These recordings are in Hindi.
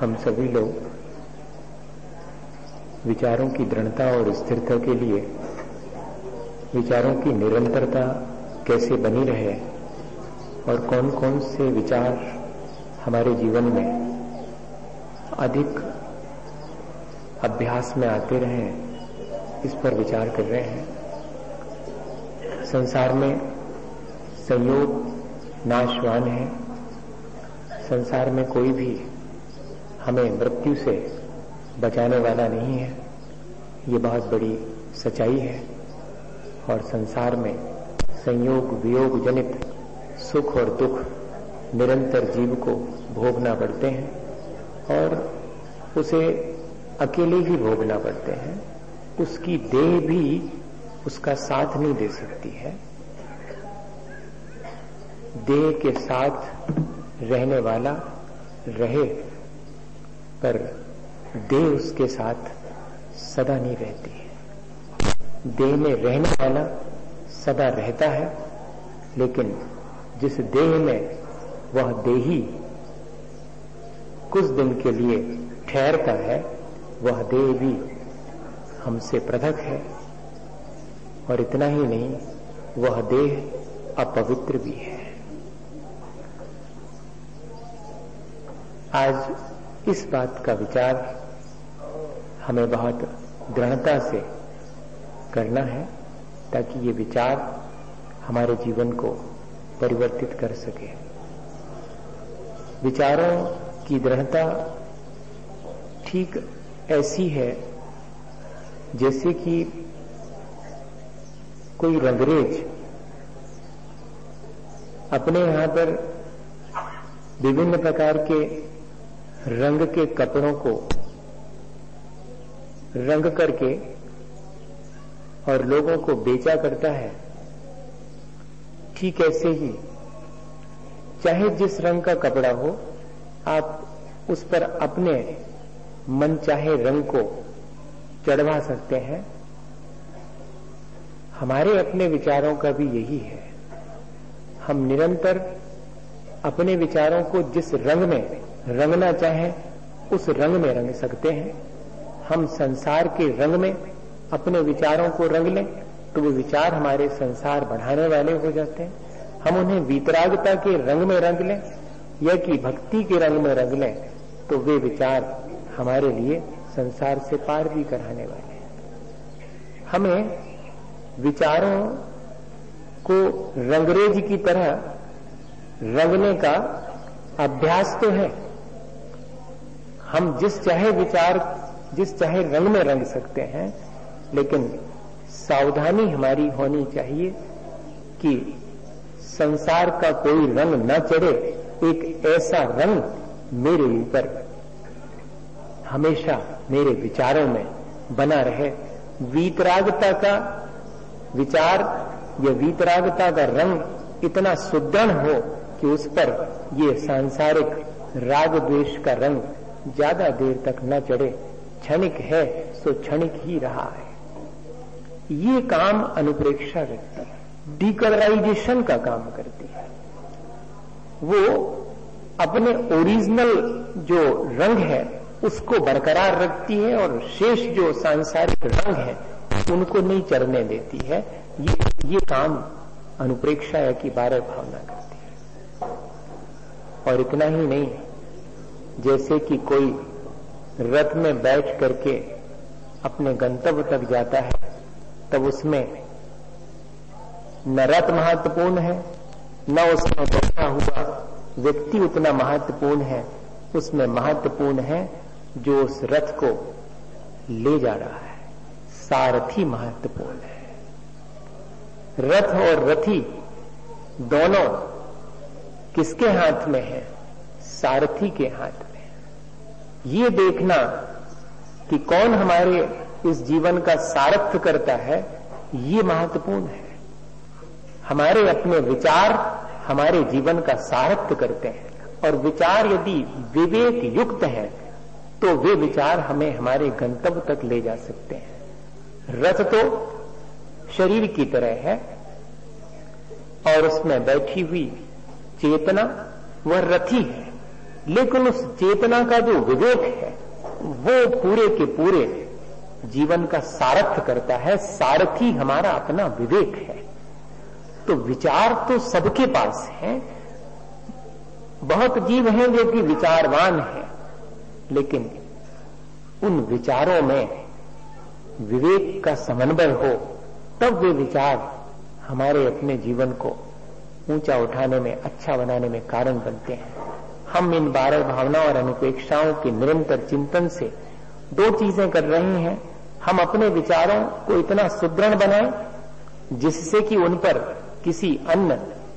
हम सभी लोग विचारों की दृढ़ता और स्थिरता के लिए विचारों की निरंतरता कैसे बनी रहे और कौन कौन से विचार हमारे जीवन में अधिक अभ्यास में आते रहें, इस पर विचार कर रहे हैं। संसार में संयोग नाशवान है। संसार में कोई भी हमें मृत्यु से बचाने वाला नहीं है। ये बहुत बड़ी सच्चाई है। और संसार में संयोग वियोग जनित सुख और दुख निरंतर जीव को भोगना पड़ते हैं और उसे अकेले ही भोगना पड़ते हैं। उसकी देह भी उसका साथ नहीं दे सकती है। देह के साथ रहने वाला रहे, पर देह उसके साथ सदा नहीं रहती है। देह में रहने वाला सदा रहता है, लेकिन जिस देह में वह देही कुछ दिन के लिए ठहरता है, वह देह भी हमसे पृथक है। और इतना ही नहीं, वह देह अपवित्र भी है। आज इस बात का विचार हमें बहुत दृढ़ता से करना है, ताकि ये विचार हमारे जीवन को परिवर्तित कर सके। विचारों की दृढ़ता ठीक ऐसी है जैसे कि कोई रंगरेज अपने यहां पर विभिन्न प्रकार के रंग के कपड़ों को रंग करके और लोगों को बेचा करता है। ठीक ऐसे ही चाहे जिस रंग का कपड़ा हो, आप उस पर अपने मन चाहे रंग को चढ़वा सकते हैं। हमारे अपने विचारों का भी यही है। हम निरंतर अपने विचारों को जिस रंग में रंगना चाहें उस रंग में रंग सकते हैं। हम संसार के रंग में अपने विचारों को रंग लें तो वे विचार हमारे संसार बढ़ाने वाले हो जाते हैं। हम उन्हें वीतरागता के रंग में रंग लें या कि भक्ति के रंग में रंग लें तो वे विचार हमारे लिए संसार से पार भी कराने वाले हैं। हमें विचारों को रंगरेज की तरह रंगने का अभ्यास तो है। हम जिस चाहे रंग में रंग सकते हैं, लेकिन सावधानी हमारी होनी चाहिए कि संसार का कोई रंग न चढ़े। एक ऐसा रंग मेरे ऊपर हमेशा मेरे विचारों में बना रहे। वीतरागता का विचार या वीतरागता का रंग इतना सुदृढ़ हो कि उस पर ये सांसारिक राग द्वेष का रंग ज्यादा देर तक न चढ़े। क्षणिक है सो क्षणिक ही रहा है। ये काम अनुप्रेक्षा करती है, डीकलराइजेशन का काम करती है। वो अपने ओरिजिनल जो रंग है उसको बरकरार रखती है और शेष जो सांसारिक रंग है उनको नहीं चढ़ने देती है। ये काम अनुप्रेक्षा या की बारह भावना करती है। और इतना ही नहीं, जैसे कि कोई रथ में बैठ करके अपने गंतव्य तक जाता है, तब उसमें न रथ महत्वपूर्ण है, न उसमें बैठा हुआ व्यक्ति उतना महत्वपूर्ण है। उसमें महत्वपूर्ण है जो उस रथ को ले जा रहा है। सारथी महत्वपूर्ण है। रथ और रथी दोनों किसके हाथ में है? सारथी के हाथ में। ये देखना कि कौन हमारे इस जीवन का सारथ्य करता है, ये महत्वपूर्ण है। हमारे अपने विचार हमारे जीवन का सारथ्य करते हैं, और विचार यदि विवेक युक्त है तो वे विचार हमें हमारे गंतव्य तक ले जा सकते हैं। रथ तो शरीर की तरह है और उसमें बैठी हुई चेतना वह रथी है। लेकिन उस चेतना का जो विवेक है वो पूरे के पूरे जीवन का सारथ्य करता है। सारथी हमारा अपना विवेक है। तो विचार तो सबके पास है। बहुत जीव हैं जो कि विचारवान हैं, लेकिन उन विचारों में विवेक का समन्वय हो तब वे विचार हमारे अपने जीवन को ऊंचा उठाने में, अच्छा बनाने में कारण बनते हैं। हम इन 12 भावना और अनुपेक्षाओं के निरंतर चिंतन से 2 चीजें कर रहे हैं। हम अपने विचारों को इतना सुदृढ़ बनाएं जिससे कि उन पर किसी अन्य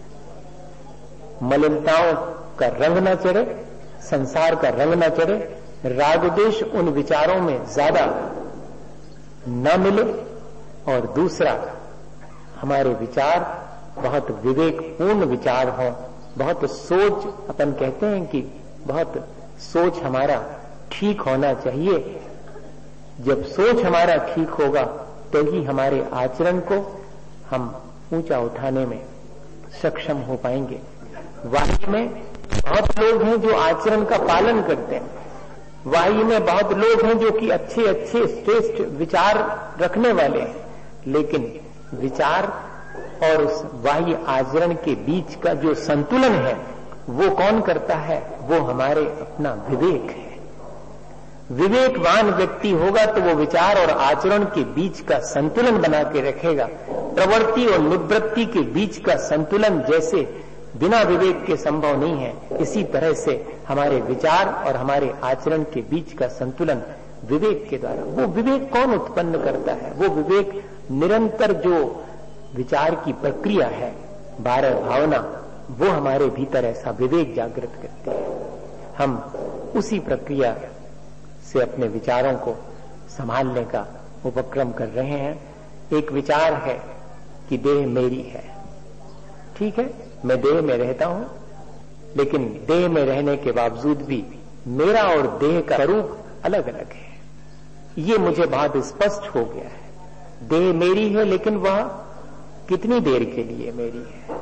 मलिनताओं का रंग न चढ़े, संसार का रंग न चढ़े, रागद्वेष उन विचारों में ज्यादा न मिले। और दूसरा, हमारे विचार बहुत विवेकपूर्ण विचार हों, बहुत सोच, अपन कहते हैं कि बहुत सोच हमारा ठीक होना चाहिए। जब सोच हमारा ठीक होगा तो ही हमारे आचरण को हम ऊंचा उठाने में सक्षम हो पाएंगे। वाही में बहुत लोग हैं जो आचरण का पालन करते हैं। वाही में बहुत लोग हैं जो कि अच्छे अच्छे श्रेष्ठ विचार रखने वाले हैं, लेकिन विचार और उस बाह्य आचरण के बीच का जो संतुलन है वो कौन करता है? वो हमारे अपना विवेक है। विवेकवान व्यक्ति होगा तो वो विचार और आचरण के बीच का संतुलन बना के रखेगा। प्रवृत्ति और निवृत्ति के बीच का संतुलन जैसे बिना विवेक के संभव नहीं है, इसी तरह से हमारे विचार और हमारे आचरण के बीच का संतुलन विवेक के द्वारा। वो विवेक कौन उत्पन्न करता है? वो विवेक निरंतर जो विचार की प्रक्रिया है, 12 भावना, वो हमारे भीतर ऐसा विवेक जागृत करती है। हम उसी प्रक्रिया से अपने विचारों को संभालने का उपक्रम कर रहे हैं। एक विचार है कि देह मेरी है। ठीक है, मैं देह में रहता हूं, लेकिन देह में रहने के बावजूद भी मेरा और देह का स्वरूप अलग अलग है। ये मुझे बहुत स्पष्ट हो गया है। देह मेरी है, लेकिन वह कितनी देर के लिए मेरी है?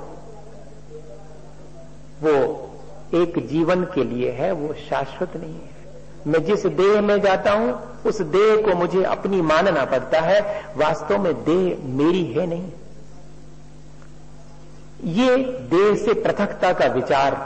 वो एक जीवन के लिए है, वो शाश्वत नहीं है। मैं जिस देह में जाता हूं उस देह को मुझे अपनी मानना पड़ता है, वास्तव में देह मेरी है नहीं। ये देह से पृथकता का विचार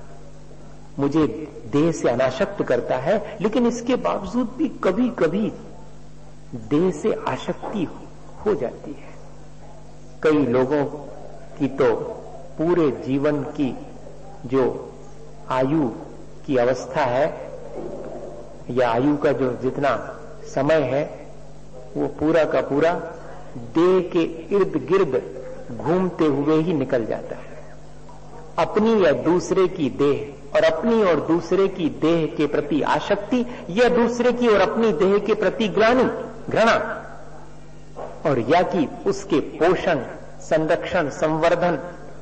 मुझे देह से अनासक्त करता है, लेकिन इसके बावजूद भी कभी कभी देह से आसक्ति हो जाती है। कई लोगों की तो पूरे जीवन की जो आयु की अवस्था है या आयु का जो जितना समय है वो पूरा का पूरा देह के इर्द गिर्द घूमते हुए ही निकल जाता है। अपनी या दूसरे की देह और अपनी और दूसरे की देह के प्रति आसक्ति या दूसरे की और अपनी देह के प्रति घृणा, और या कि उसके पोषण, संरक्षण, संवर्धन,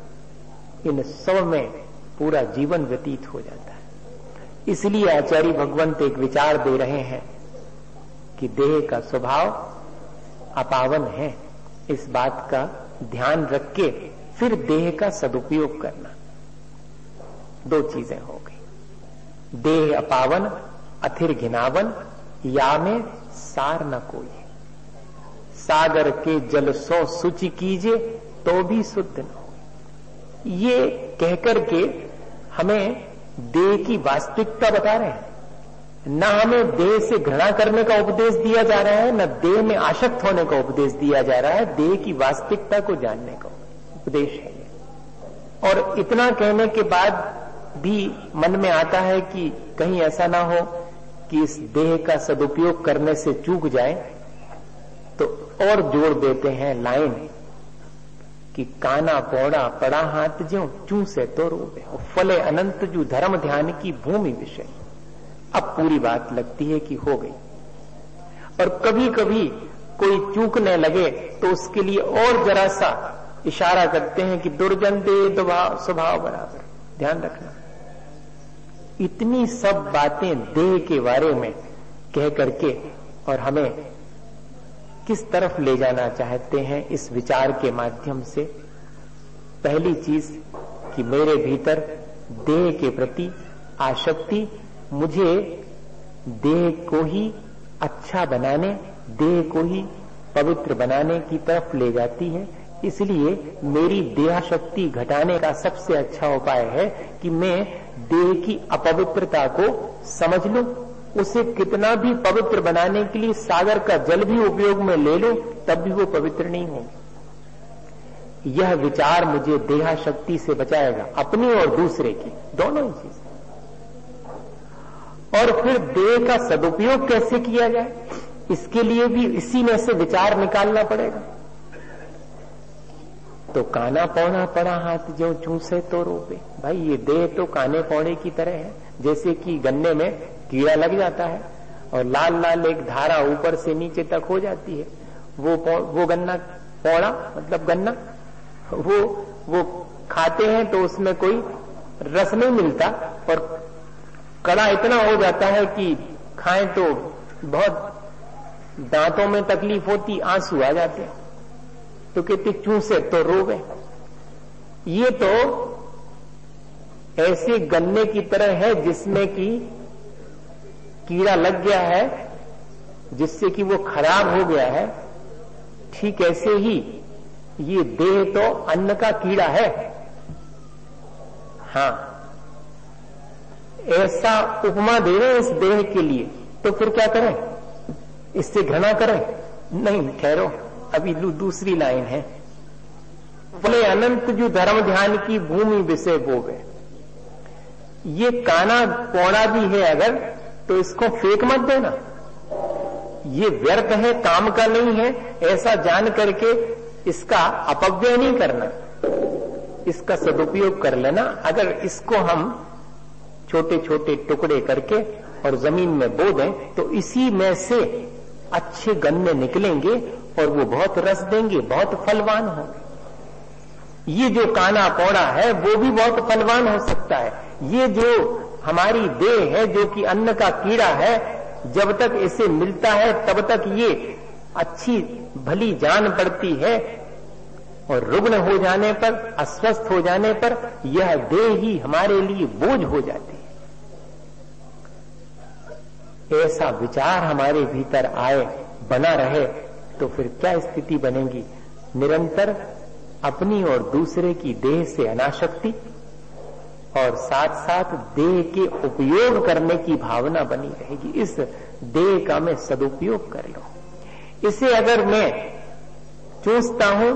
इन सब में पूरा जीवन व्यतीत हो जाता है। इसलिए आचार्य भगवंत एक विचार दे रहे हैं कि देह का स्वभाव अपावन है। इस बात का ध्यान रख के फिर देह का सदुपयोग करना। 2 चीजें हो गई। देह अपावन अथिर घिनावन, या में सार न कोई। सागर के जल सो शुचि कीजिए तो भी शुद्ध न हो। ये कहकर के हमें देह की वास्तविकता बता रहे हैं। न हमें देह से घृणा करने का उपदेश दिया जा रहा है, न देह में आसक्त होने का उपदेश दिया जा रहा है। देह की वास्तविकता को जानने का उपदेश है ये। और इतना कहने के बाद भी मन में आता है कि कहीं ऐसा ना हो कि इस देह का सदुपयोग करने से चूक जाए, तो और जोड़ देते हैं लाइन कि काना पौड़ा पड़ा हाथ ज्यों चू से तो रोबे, फले अनंत जू धर्म ध्यान की भूमि विषय। अब पूरी बात लगती है कि हो गई। और कभी कभी कोई चूकने लगे तो उसके लिए और जरा सा इशारा करते हैं कि दुर्जन दे स्वभाव बराबर, ध्यान रखना। इतनी सब बातें देह के बारे में कह करके और हमें किस तरफ ले जाना चाहते हैं इस विचार के माध्यम से? पहली चीज कि मेरे भीतर देह के प्रति आसक्ति मुझे देह को ही अच्छा बनाने, देह को ही पवित्र बनाने की तरफ ले जाती है। इसलिए मेरी देहाशक्ति घटाने का सबसे अच्छा उपाय है कि मैं देह की अपवित्रता को समझ लूं, उसे कितना भी पवित्र बनाने के लिए सागर का जल भी उपयोग में ले लूं, तब भी वो पवित्र नहीं होगी। यह विचार मुझे देहाशक्ति से बचाएगा, अपनी और दूसरे की, दोनों ही चीजें। और फिर देह का सदुपयोग कैसे किया जाए, इसके लिए भी इसी में से विचार निकालना पड़ेगा। तो काना पौना पड़ा हाथ जो चूसे तो रोपे। भाई ये देह तो काने पौने की तरह है, जैसे कि गन्ने में कीड़ा लग जाता है और लाल लाल एक धारा ऊपर से नीचे तक हो जाती है। वो गन्ना पौड़ा मतलब गन्ना, वो खाते हैं तो उसमें कोई रस नहीं मिलता और कड़ा इतना हो जाता है कि खाएं तो बहुत दांतों में तकलीफ होती, आंसू आ जाते हैं। तो कहते चूसे तो रोवे। ये तो ऐसे गन्ने की तरह है जिसमें कि कीड़ा लग गया है, जिससे कि वो खराब हो गया है। ठीक ऐसे ही ये देह तो अन्न का कीड़ा है। हाँ, ऐसा उपमा दे रहे इस देह के लिए, तो फिर क्या करें, इससे घृणा करें? नहीं, ठहरो, अभी दूसरी लाइन है। बोले अनंत जो धर्म ध्यान की भूमि विषय बोवे। ये काना पौड़ा भी है अगर, तो इसको फेंक मत देना, ये व्यर्थ है, काम का नहीं है, ऐसा जान करके इसका अपव्यय नहीं करना, इसका सदुपयोग कर लेना। अगर इसको हम छोटे छोटे टुकड़े करके और जमीन में बो दें तो इसी में से अच्छे गन्ने निकलेंगे और वो बहुत रस देंगे, बहुत फलवान होंगे। ये जो काना पौड़ा है वो भी बहुत फलवान हो सकता है। ये जो हमारी देह है जो कि अन्न का कीड़ा है, जब तक इसे मिलता है तब तक ये अच्छी भली जान पड़ती है और रुग्ण हो जाने पर, अस्वस्थ हो जाने पर यह देह ही हमारे लिए बोझ हो जाती है। ऐसा विचार हमारे भीतर आए, बना रहे, तो फिर क्या स्थिति बनेगी? निरंतर अपनी और दूसरे की देह से अनासक्ति और साथ साथ देह के उपयोग करने की भावना बनी रहेगी। इस देह का मैं सदुपयोग कर लूं। इसे अगर मैं चूसता हूं,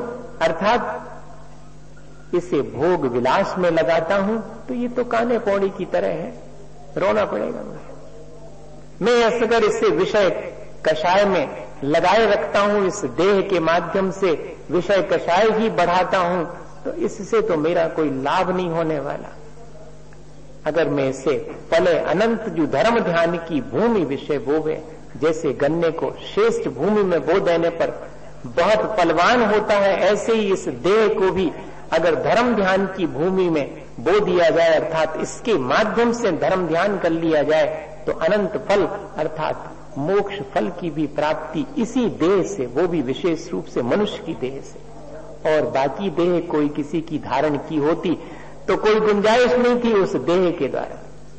अर्थात इसे भोग विलास में लगाता हूं, तो ये तो काने पौड़ी की तरह है, रोना पड़ेगा मुझे। मैं अगर इसे विषय कषाय में लगाए रखता हूं, इस देह के माध्यम से विषय कषाय ही बढ़ाता हूं, तो इससे तो मेरा कोई लाभ नहीं होने वाला। अगर मैं इसे पले अनंत जो धर्म ध्यान की भूमि विषय बोवे, जैसे गन्ने को श्रेष्ठ भूमि में बो देने पर बहुत फलवान होता है, ऐसे ही इस देह को भी अगर धर्म ध्यान की भूमि में बो दिया जाए, अर्थात इसके माध्यम से धर्म ध्यान कर लिया जाए, तो अनंत फल अर्थात मोक्ष फल की भी प्राप्ति इसी देह से, वो भी विशेष रूप से मनुष्य की देह से। और बाकी देह कोई किसी की धारण की होती तो कोई गुंजाइश नहीं थी उस देह के द्वारा।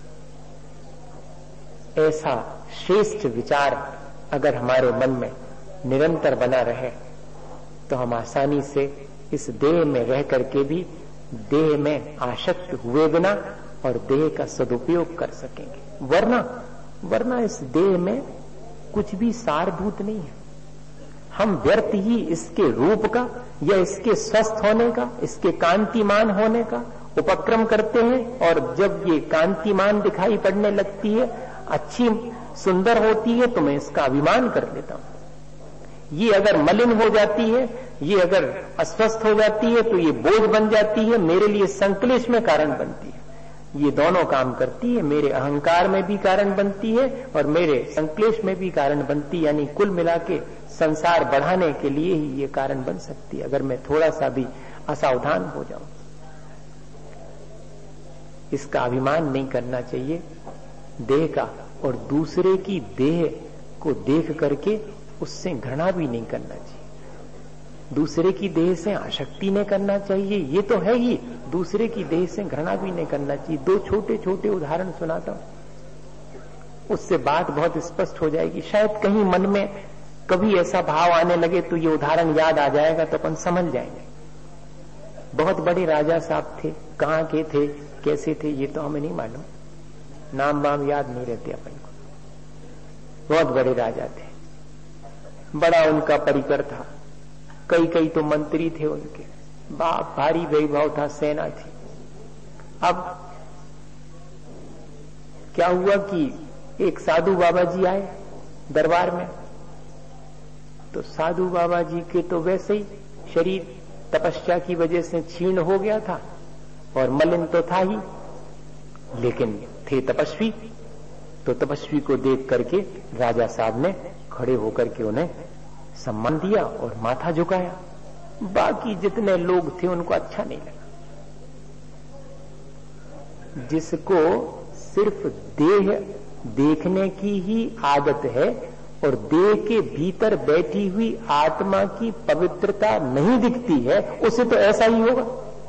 ऐसा श्रेष्ठ विचार अगर हमारे मन में निरंतर बना रहे तो हम आसानी से इस देह में रह करके भी देह में आसक्त हुए बिना और देह का सदुपयोग कर सकेंगे। वरना इस देह में कुछ भी सारभूत नहीं है। हम व्यर्थ ही इसके रूप का या इसके स्वस्थ होने का, इसके कांतिमान होने का उपक्रम करते हैं, और जब ये कांतिमान दिखाई पड़ने लगती है, अच्छी सुंदर होती है, तो मैं इसका अभिमान कर लेता हूं। ये अगर मलिन हो जाती है, ये अगर अस्वस्थ हो जाती है, तो ये बोझ बन जाती है, मेरे लिए संक्लेश में कारण बनती है। ये दोनों काम करती है, मेरे अहंकार में भी कारण बनती है और मेरे संक्लेश में भी कारण बनती है। यानी कुल मिला के संसार बढ़ाने के लिए ही ये कारण बन सकती है, अगर मैं थोड़ा सा भी असावधान हो जाऊं। इसका अभिमान नहीं करना चाहिए देह का, और दूसरे की देह को देख करके उससे घृणा भी नहीं करना चाहिए। दूसरे की देह से आसक्ति नहीं करना चाहिए, ये तो है ही, दूसरे की देह से घृणा भी नहीं करना चाहिए। दो छोटे छोटे उदाहरण सुनाता हूं, उससे बात बहुत स्पष्ट हो जाएगी। शायद कहीं मन में कभी ऐसा भाव आने लगे तो ये उदाहरण याद आ जाएगा, तो अपन समझ जाएंगे। बहुत बड़े राजा साहब थे, कहाँ के थे, कैसे थे, ये तो हमें नहीं मालूम, नाम वाम याद नहीं रहते अपन को। बहुत बड़े राजा थे, बड़ा उनका परिकर था, कई कई तो मंत्री थे उनके, भारी वैभव था, सेना थी। अब क्या हुआ कि एक साधु बाबा जी आए दरबार में, तो साधु बाबा जी के तो वैसे ही शरीर तपस्या की वजह से क्षीण हो गया था और मलिन तो था ही, लेकिन थे तपस्वी। तो तपस्वी को देख करके राजा साहब ने खड़े होकर के उन्हें सम्मान दिया और माथा झुकाया। बाकी जितने लोग थे उनको अच्छा नहीं लगा। जिसको सिर्फ देह देखने की ही आदत है और देह के भीतर बैठी हुई आत्मा की पवित्रता नहीं दिखती है, उसे तो ऐसा ही होगा।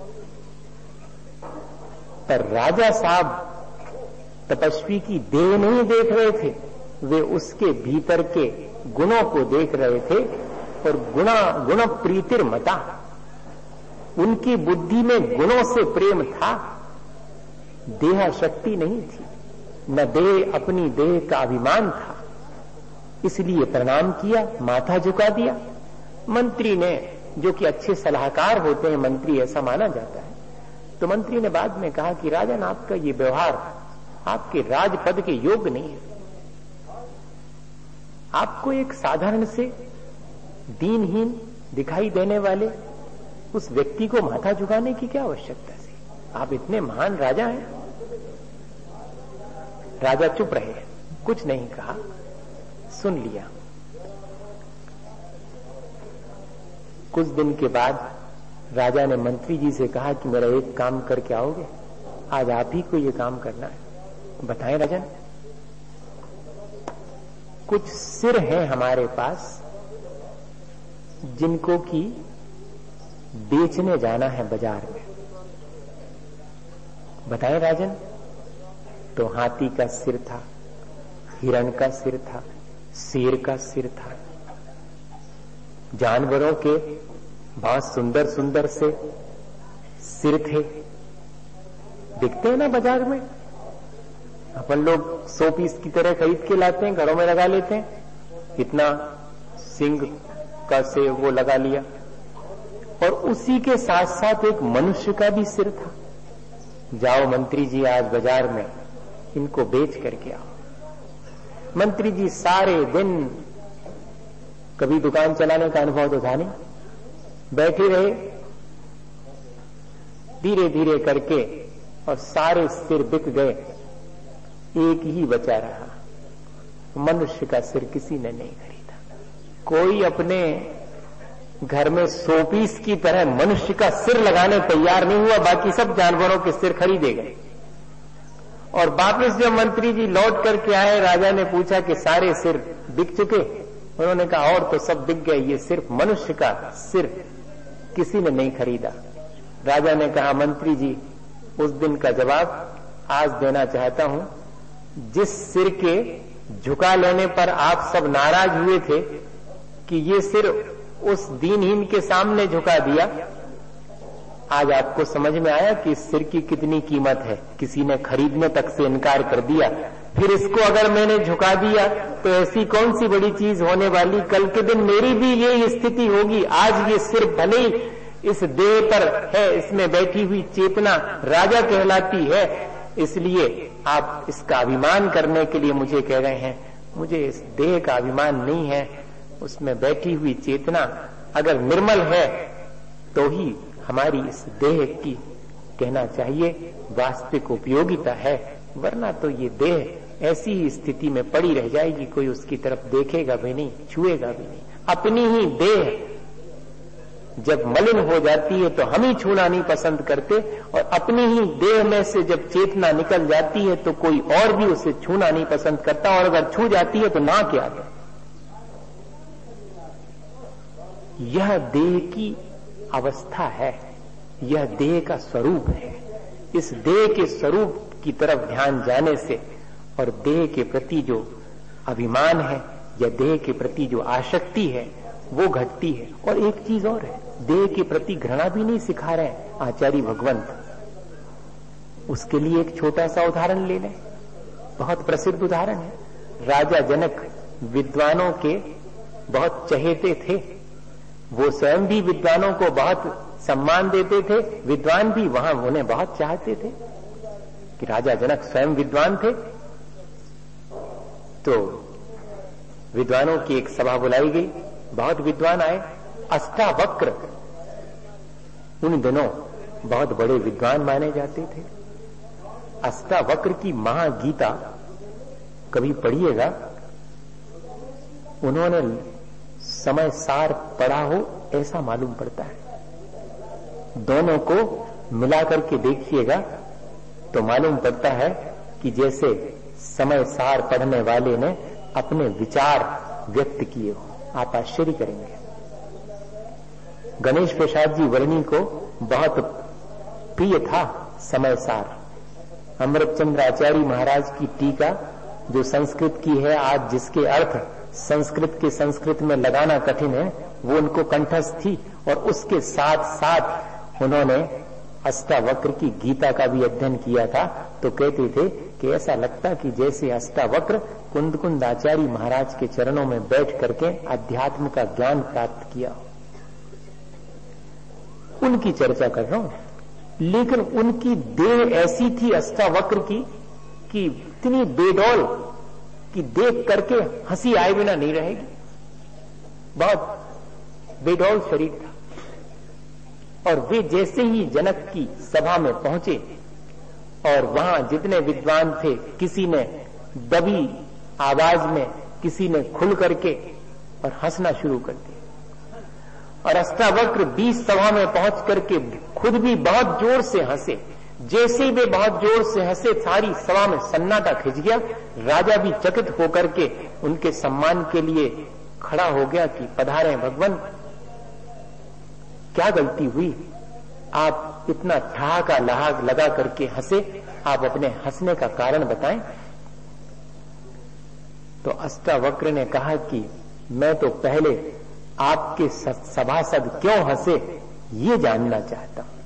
पर राजा साहब तपस्वी की देह नहीं देख रहे थे, वे उसके भीतर के गुणों को देख रहे थे। और गुण प्रीतिर मता, उनकी बुद्धि में गुणों से प्रेम था, देह शक्ति नहीं थी, न देह अपनी देह का अभिमान था। इसलिए प्रणाम किया, माथा झुका दिया। मंत्री ने, जो कि अच्छे सलाहकार होते हैं मंत्री, ऐसा माना जाता है, तो मंत्री ने बाद में कहा कि राजन, आपका ये व्यवहार आपके राजपद के योग्य नहीं है। आपको एक साधारण से दीनहीन दिखाई देने वाले उस व्यक्ति को माथा झुकाने की क्या आवश्यकता थी? आप इतने महान राजा हैं। राजा चुप रहे, कुछ नहीं कहा, सुन लिया। कुछ दिन के बाद राजा ने मंत्री जी से कहा कि मेरा एक काम करके आओगे, आज आप ही को ये काम करना है। बताएं राजन। कुछ सिर हैं हमारे पास जिनको की बेचने जाना है बाजार में। बताएं राजन। तो हाथी का सिर था, हिरण का सिर था, शेर का सिर था, जानवरों के बहुत सुंदर सुंदर से सिर थे। दिखते हैं ना बाजार में, अपन लोग 100 पीस की तरह खरीद के लाते हैं, घरों में लगा लेते हैं। इतना सिंग का से वो लगा लिया, और उसी के साथ साथ एक मनुष्य का भी सिर था। जाओ मंत्री जी, आज बाजार में इनको बेच करके आओ। मंत्री जी सारे दिन, कभी दुकान चलाने का अनुभव तो था नहीं, बैठे रहे धीरे धीरे करके, और सारे सिर बिक गए, एक ही बचा रहा। मनुष्य का सिर किसी ने नहीं खरीदा। कोई अपने घर में 100 पीस की तरह मनुष्य का सिर लगाने तैयार नहीं हुआ, बाकी सब जानवरों के सिर खरीदे गए। और वापस जब मंत्री जी लौट करके आए, राजा ने पूछा कि सारे सिर बिक चुके? उन्होंने कहा और तो सब बिक गए, ये सिर्फ मनुष्य का सिर किसी ने नहीं खरीदा। राजा ने कहा मंत्री जी, उस दिन का जवाब आज देना चाहता हूं। जिस सिर के झुका लेने पर आप सब नाराज हुए थे कि ये सिर उस दीनहीन के सामने झुका दिया, आज आपको समझ में आया कि इस सिर की कितनी कीमत है। किसी ने खरीदने तक से इनकार कर दिया, फिर इसको अगर मैंने झुका दिया तो ऐसी कौन सी बड़ी चीज होने वाली, कल के दिन मेरी भी यही स्थिति होगी। आज ये सिर भले ही इस देह पर है, इसमें बैठी हुई चेतना राजा कहलाती है, इसलिए आप इसका अभिमान करने के लिए मुझे कह रहे हैं। मुझे इस देह का अभिमान नहीं है, उसमें बैठी हुई चेतना अगर निर्मल है तो ही हमारी इस देह की कहना चाहिए वास्तविक उपयोगिता है, वरना तो ये देह ऐसी ही स्थिति में पड़ी रह जाएगी, कोई उसकी तरफ देखेगा भी नहीं, छुएगा भी नहीं। अपनी ही देह जब मलिन हो जाती है तो हम ही छूना नहीं पसंद करते, और अपनी ही देह में से जब चेतना निकल जाती है तो कोई और भी उसे छूना नहीं पसंद करता, और अगर छू जाती है तो ना क्या है। यह देह की अवस्था है, यह देह का स्वरूप है। इस देह के स्वरूप की तरफ ध्यान जाने से और देह के प्रति जो अभिमान है या देह के प्रति जो आसक्ति है वो घटती है। और एक चीज और है, देह के प्रति घृणा भी नहीं सिखा रहे हैं आचार्य भगवंत। उसके लिए एक छोटा सा उदाहरण ले लें, बहुत प्रसिद्ध उदाहरण है। राजा जनक विद्वानों के बहुत चहेते थे, वो स्वयं भी विद्वानों को बहुत सम्मान देते थे, विद्वान भी वहां उन्हें बहुत चाहते थे। कि राजा जनक स्वयं विद्वान थे, तो विद्वानों की एक सभा बुलाई गई, बहुत विद्वान आए। अष्टावक्र उन दिनों बहुत बड़े विद्वान माने जाते थे। अष्टावक्र की महागीता कभी पढ़िएगा, उन्होंने समय सार पढ़ा हो ऐसा मालूम पड़ता है। दोनों को मिलाकर के देखिएगा तो मालूम पड़ता है कि जैसे समय सार पढ़ने वाले ने अपने विचार व्यक्त किए हो। आप आश्चर्य करेंगे। गणेश प्रसाद जी वर्णी को बहुत प्रिय था समय सार। अमृतचंद्र आचार्य महाराज की टीका जो संस्कृत की है, आज जिसके अर्थ संस्कृत के संस्कृत में लगाना कठिन है, वो उनको कंठस्थ थी। और उसके साथ साथ उन्होंने अष्टावक्र की गीता का भी अध्ययन किया था। तो कहते थे कि ऐसा लगता कि जैसे अष्टावक्र कुंद कुंद आचार्य महाराज के चरणों में बैठ करके अध्यात्म का ज्ञान प्राप्त किया। उनकी चर्चा कर रहा हूं, लेकिन उनकी देह ऐसी थी अष्टावक्र की कि इतनी बेडौल कि देख करके हंसी आए बिना नहीं रहेगी। बहुत बेडौल शरीर था। और वे जैसे ही जनक की सभा में पहुंचे और वहां जितने विद्वान थे, किसी ने दबी आवाज में, किसी ने खुल करके और हंसना शुरू कर दिया। और अष्टावक्र बीच सभा में पहुंच करके खुद भी बहुत जोर से हंसे। जैसे ही वे बहुत जोर से हंसे, सारी सभा में सन्नाटा खिंच गया। राजा भी चकित होकर के उनके सम्मान के लिए खड़ा हो गया कि पधारे भगवान, क्या गलती हुई, आप इतना ठहाका लहाक लगा करके हंसे, आप अपने हंसने का कारण बताएं। तो अष्टावक्र ने कहा कि मैं तो पहले आपके सभासद क्यों हंसे ये जानना चाहता हूं।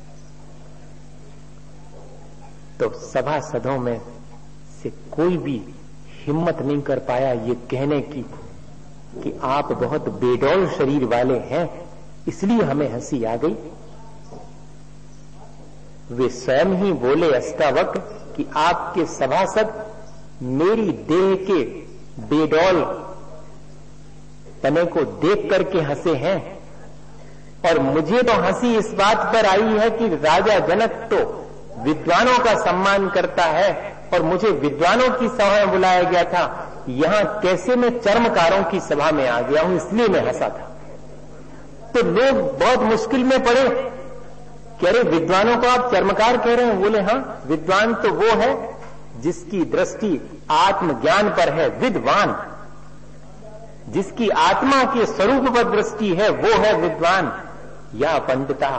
तो सभासदों में से कोई भी हिम्मत नहीं कर पाया ये कहने की कि आप बहुत बेडौल शरीर वाले हैं, इसलिए हमें हंसी आ गई। वे स्वयं ही बोले अष्टावक्र कि आपके सभासद मेरी देह के बेडौल पने को देख करके हंसे हैं, और मुझे तो हंसी इस बात पर आई है कि राजा जनक तो विद्वानों का सम्मान करता है और मुझे विद्वानों की सभा में बुलाया गया था, यहां कैसे मैं चर्मकारों की सभा में आ गया हूं, इसलिए मैं हंसा था। तो लोग बहुत मुश्किल में पड़े कि अरे विद्वानों को आप चर्मकार कह रहे हैं। बोले हाँ, विद्वान तो वो है जिसकी दृष्टि आत्मज्ञान पर है। विद्वान जिसकी आत्मा के स्वरूप पर दृष्टि है वो है विद्वान या पंडिता।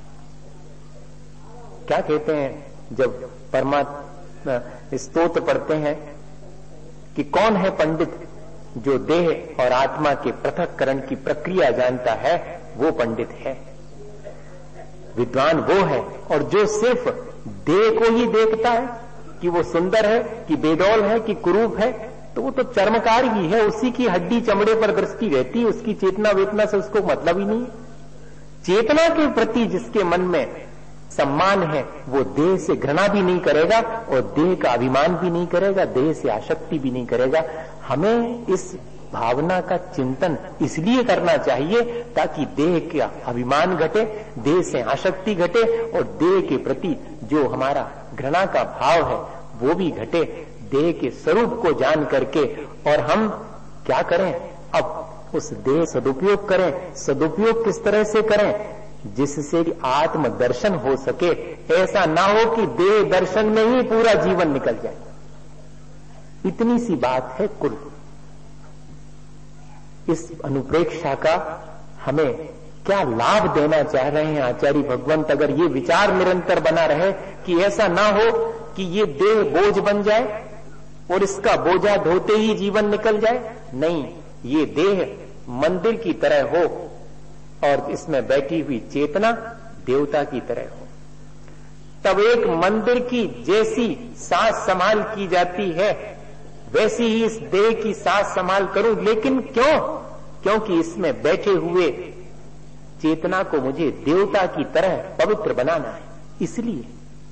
क्या कहते हैं जब परमात्मा स्तोत्र पढ़ते हैं कि कौन है पंडित, जो देह और आत्मा के पृथक्करण की प्रक्रिया जानता है वो पंडित है। विद्वान वो है, और जो सिर्फ देह को ही देखता है कि वो सुंदर है कि बेडौल है कि कुरूप है, तो वो तो चर्मकार ही है, उसी की हड्डी चमड़े पर दृष्टि रहती है, उसकी चेतना वेतना से उसको मतलब ही नहीं। चेतना के प्रति जिसके मन में सम्मान है वो देह से घृणा भी नहीं करेगा और देह का अभिमान भी नहीं करेगा, देह से आसक्ति भी नहीं करेगा। हमें इस भावना का चिंतन इसलिए करना चाहिए ताकि देह का अभिमान घटे, देह से आसक्ति घटे और देह के प्रति जो हमारा घृणा का भाव है वो भी घटे, देह के स्वरूप को जान करके। और हम क्या करें, अब उस देह सदुपयोग करें। सदुपयोग किस तरह से करें, जिससे आत्म दर्शन हो सके। ऐसा ना हो कि देह दर्शन में ही पूरा जीवन निकल जाए। इतनी सी बात है कुल। इस अनुप्रेक्षा का हमें क्या लाभ देना चाह रहे हैं आचार्य भगवंत, अगर ये विचार निरंतर बना रहे कि ऐसा ना हो कि ये देह बोझ बन जाए और इसका बोझा ढोते ही जीवन निकल जाए। नहीं, ये देह मंदिर की तरह हो और इसमें बैठी हुई चेतना देवता की तरह हो। तब एक मंदिर की जैसी साज संभाल की जाती है वैसी ही इस देह की साज संभाल करूं। लेकिन क्यों? क्योंकि इसमें बैठे हुए चेतना को मुझे देवता की तरह पवित्र बनाना है। इसलिए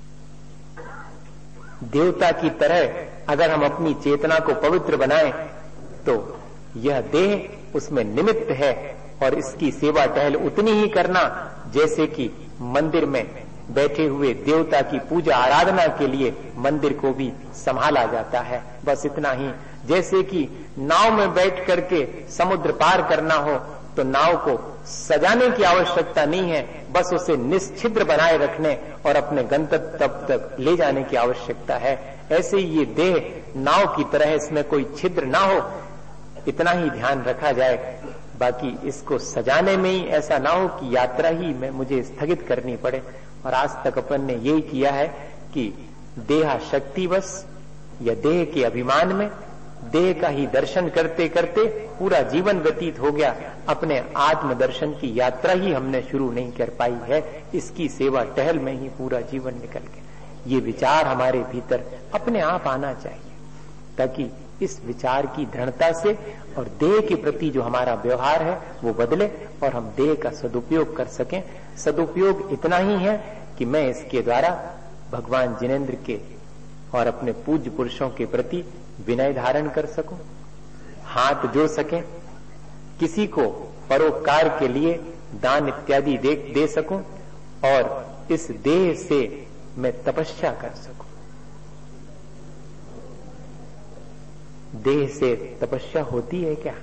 देवता की तरह अगर हम अपनी चेतना को पवित्र बनाएं तो यह देह उसमें निमित्त है और इसकी सेवा टहल उतनी ही करना जैसे कि मंदिर में बैठे हुए देवता की पूजा आराधना के लिए मंदिर को भी संभाला जाता है। बस इतना ही। जैसे कि नाव में बैठ करके समुद्र पार करना हो तो नाव को सजाने की आवश्यकता नहीं है, बस उसे निश्छिद्र बनाए रखने और अपने गंतव्य तक ले जाने की आवश्यकता है। ऐसे ही ये देह नाव की तरह, इसमें कोई छिद्र ना हो, इतना ही ध्यान रखा जाए। बाकी इसको सजाने में ही ऐसा ना हो कि यात्रा ही में मुझे स्थगित करनी पड़े। और आज तक अपन ने यही किया है कि देहा शक्तिवश या देह के अभिमान में देह का ही दर्शन करते करते पूरा जीवन व्यतीत हो गया। अपने आत्मदर्शन की यात्रा ही हमने शुरू नहीं कर पाई है। इसकी सेवा टहल में ही पूरा जीवन निकल गया। ये विचार हमारे भीतर अपने आप आना चाहिए ताकि इस विचार की दृढ़ता से और देह के प्रति जो हमारा व्यवहार है वो बदले और हम देह का सदुपयोग कर सकें। सदुपयोग इतना ही है कि मैं इसके द्वारा भगवान जिनेंद्र के और अपने पूज्य पुरुषों के प्रति विनय धारण कर सकूं, हाथ जोड़ सकें, किसी को परोपकार के लिए दान इत्यादि दे सकूं और इस देह से मैं तपस्या कर सकूं। देह से तपस्या होती है क्या?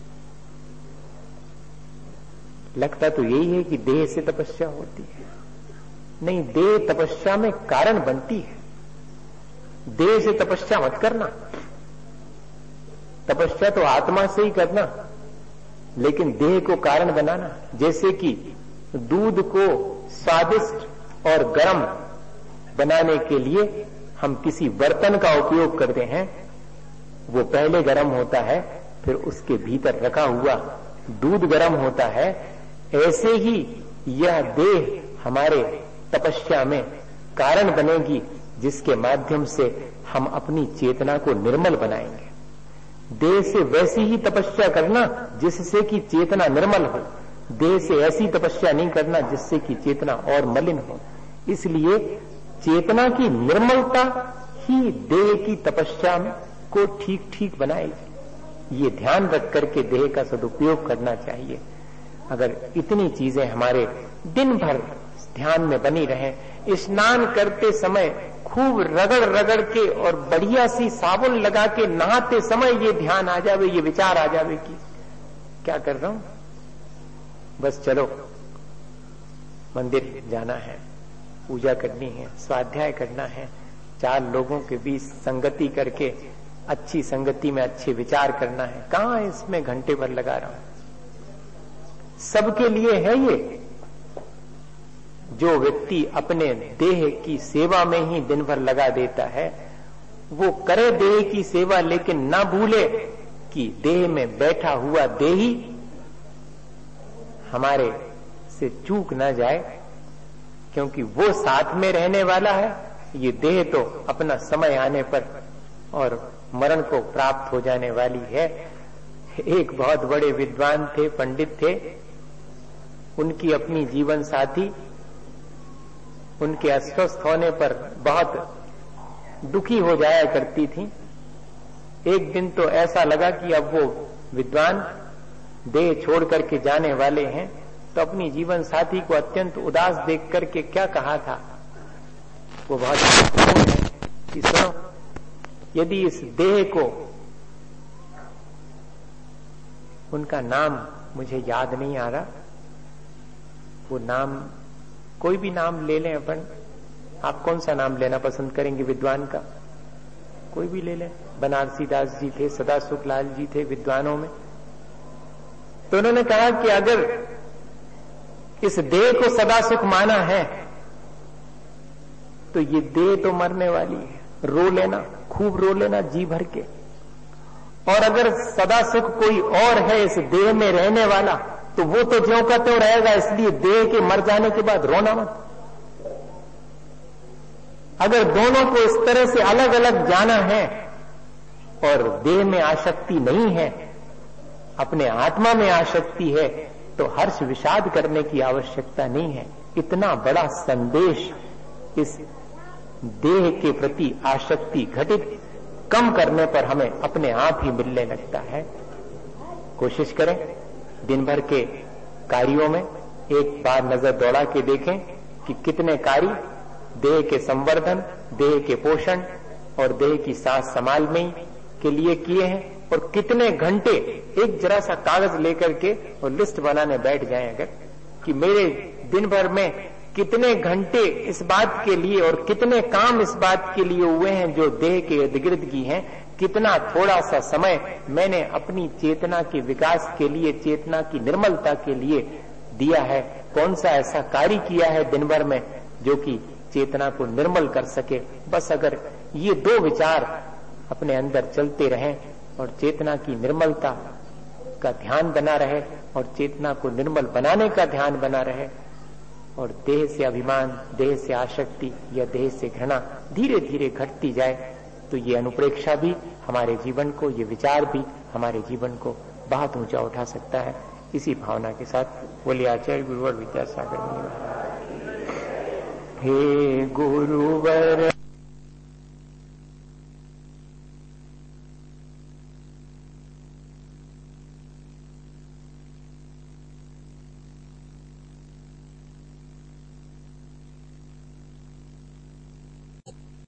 लगता तो यही है कि देह से तपस्या होती है। नहीं, देह तपस्या में कारण बनती है। देह से तपस्या मत करना। तपस्या तो आत्मा से ही करना, लेकिन देह को कारण बनाना। जैसे कि दूध को स्वादिष्ट और गर्म बनाने के लिए हम किसी बर्तन का उपयोग करते हैं, वो पहले गर्म होता है, फिर उसके भीतर रखा हुआ दूध गर्म होता है। ऐसे ही यह देह हमारे तपस्या में कारण बनेगी, जिसके माध्यम से हम अपनी चेतना को निर्मल बनाएंगे। देह से वैसी ही तपस्या करना जिससे कि चेतना निर्मल हो। देह से ऐसी तपस्या नहीं करना जिससे कि चेतना और मलिन हो। इसलिए चेतना की निर्मलता ही देह की तपस्या को ठीक ठीक बनाएगी। ये ध्यान रख करके देह का सदुपयोग करना चाहिए। अगर इतनी चीजें हमारे दिन भर ध्यान में बनी रहें, स्नान करते समय खूब रगड़ रगड़ के और बढ़िया सी साबुन लगा के नहाते समय ये ध्यान आ जावे, ये विचार आ जावे कि क्या कर रहा हूं, बस चलो मंदिर जाना है, पूजा करनी है, स्वाध्याय करना है, 4 लोगों के बीच संगति करके अच्छी संगति में अच्छे विचार करना है। कहां इसमें घंटे भर लगा रहा हूं। सबके लिए है ये। जो व्यक्ति अपने देह की सेवा में ही दिन भर लगा देता है, वो करे देह की सेवा, लेकिन ना भूले कि देह में बैठा हुआ देही हमारे से चूक ना जाए, क्योंकि वो साथ में रहने वाला है। ये देह तो अपना समय आने पर और मरण को प्राप्त हो जाने वाली है। एक बहुत बड़े विद्वान थे, पंडित थे, उनकी अपनी जीवन साथी उनके अस्वस्थ होने पर बहुत दुखी हो जाया करती थी। एक दिन तो ऐसा लगा कि अब वो विद्वान देह छोड़ करके जाने वाले हैं, तो अपनी जीवन साथी को अत्यंत उदास देख करके क्या कहा था, वो बहुत महत्वपूर्ण है कि सुनो, यदि इस देह को, उनका नाम मुझे याद नहीं आ रहा, वो नाम कोई भी नाम ले लें अपन, आप कौन सा नाम लेना पसंद करेंगे विद्वान का? कोई भी ले लें। बनारसी दास जी थे, सदासुख लाल जी थे विद्वानों में। तो उन्होंने कहा कि अगर इस देह को सदा सुख माना है, तो ये देह तो मरने वाली है। रो लेना, खूब रो लेना जी भर के। और अगर सदा सुख कोई और है इस देह में रहने वाला, तो वो तो ज्यों का त्यों रहेगा, इसलिए देह के मर जाने के बाद रोना मत। अगर दोनों को इस तरह से अलग अलग जाना है और देह में आसक्ति नहीं है, अपने आत्मा में आसक्ति है, तो हर्ष विषाद करने की आवश्यकता नहीं है। इतना बड़ा संदेश इस देह के प्रति आसक्ति घटित कम करने पर हमें अपने आप ही मिलने लगता है। कोशिश करें दिन भर के कार्यों में एक बार नजर दौड़ा के देखें कि कितने कार्य देह के संवर्धन, देह के पोषण और देह की सांस संभाल में के लिए किए हैं, और कितने घंटे एक जरा सा कागज लेकर के और लिस्ट बनाने बैठ जाएं अगर, कि मेरे दिन भर में कितने घंटे इस बात के लिए और कितने काम इस बात के लिए हुए हैं जो देह के इर्द गिर्द की हैं, कितना थोड़ा सा समय मैंने अपनी चेतना के विकास के लिए, चेतना की निर्मलता के लिए दिया है, कौन सा ऐसा कार्य किया है दिन भर में जो कि चेतना को निर्मल कर सके। बस अगर ये दो विचार अपने अंदर चलते रहें और चेतना की निर्मलता का ध्यान बना रहे और चेतना को निर्मल बनाने का ध्यान बना रहे, और देह से अभिमान, देह से आसक्ति या देह से घृणा धीरे धीरे घटती जाए, तो ये अनुप्रेक्षा भी हमारे जीवन को, ये विचार भी हमारे जीवन को बहुत ऊंचा उठा सकता है। इसी भावना के साथ बोलिए आचार्य गुरुवर विद्यासागर। हे गुरुवर